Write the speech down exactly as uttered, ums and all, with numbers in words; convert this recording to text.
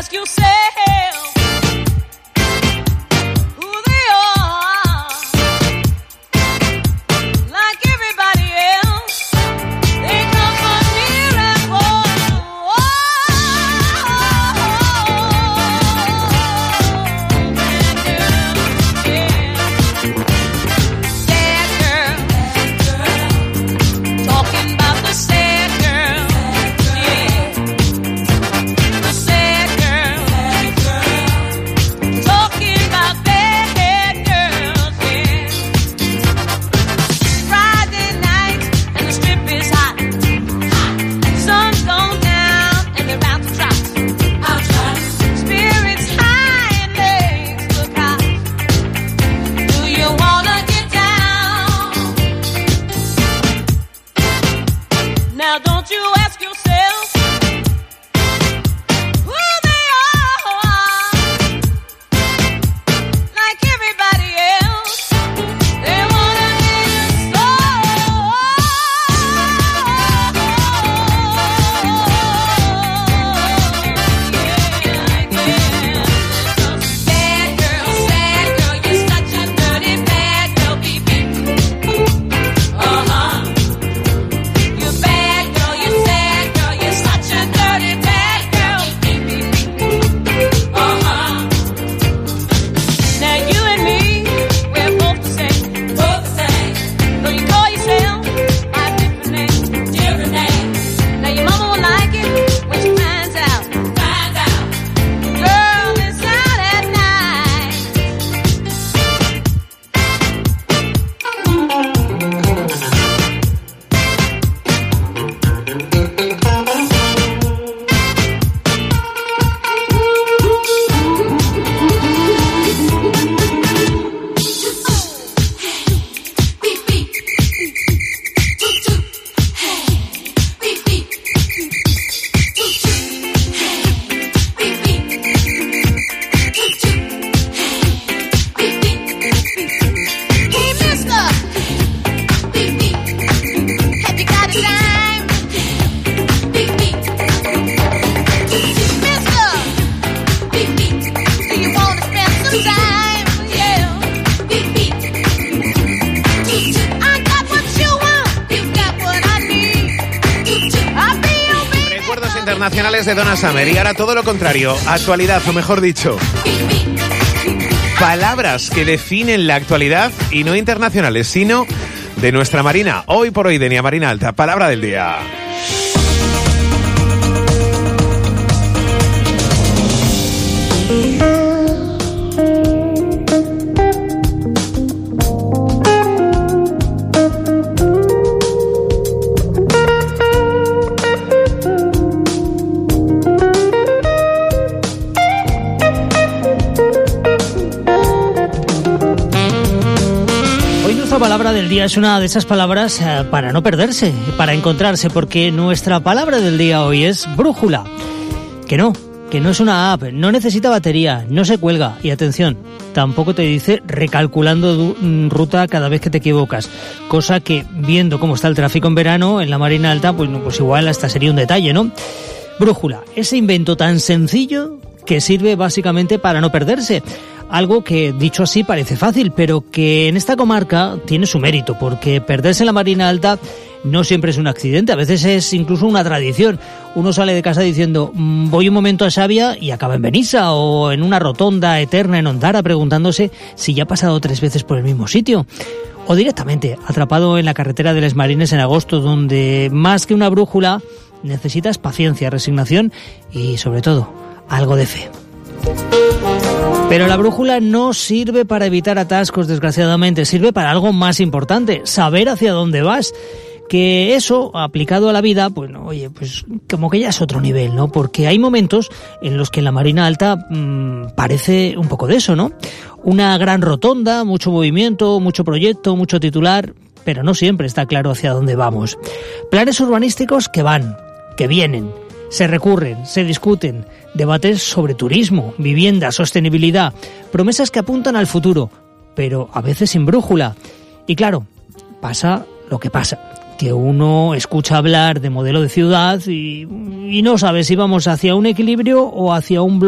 ask yourself who they are, like everybody else, they come from near and far. Now don't you ask yourself who they are, like everybody else, they wanna be a star. Bad girl, sad girl, you're such a dirty bad girl, baby. Uh-huh. You're bad. Internacionales de Donna Summer. Y ahora todo lo contrario, actualidad, o mejor dicho, palabras que definen la actualidad y no internacionales, sino de nuestra Marina. Hoy por hoy, Denia Marina Alta, palabra del día. La palabra del día es una de esas palabras eh, para no perderse, para encontrarse, porque nuestra palabra del día hoy es brújula. Que no, que no es una app, no necesita batería, no se cuelga y atención, tampoco te dice recalculando du- ruta cada vez que te equivocas, cosa que viendo cómo está el tráfico en verano en la Marina Alta, pues, pues igual hasta sería un detalle, ¿no? Brújula, ese invento tan sencillo que sirve básicamente para no perderse. Algo que, dicho así, parece fácil, pero que en esta comarca tiene su mérito, porque perderse en la Marina Alta no siempre es un accidente, a veces es incluso una tradición. Uno sale de casa diciendo, voy un momento a Xavia y acaba en Benissa, o en una rotonda eterna en Ondara preguntándose si ya ha pasado tres veces por el mismo sitio. O directamente, atrapado en la carretera de Les Marines en agosto, donde más que una brújula necesitas paciencia, resignación y, sobre todo, algo de fe. Pero la brújula no sirve para evitar atascos, desgraciadamente, sirve para algo más importante, saber hacia dónde vas. Que eso, aplicado a la vida, pues, no, oye, pues como que ya es otro nivel, ¿no? Porque hay momentos en los que la Marina Alta mmm, parece un poco de eso, ¿no? Una gran rotonda, mucho movimiento, mucho proyecto, mucho titular, pero no siempre está claro hacia dónde vamos. Planes urbanísticos que van, que vienen, se recurren, se discuten, debates sobre turismo, vivienda, sostenibilidad, promesas que apuntan al futuro, pero a veces sin brújula. Y claro, pasa lo que pasa, que uno escucha hablar de modelo de ciudad y, y no sabe si vamos hacia un equilibrio o hacia un bloque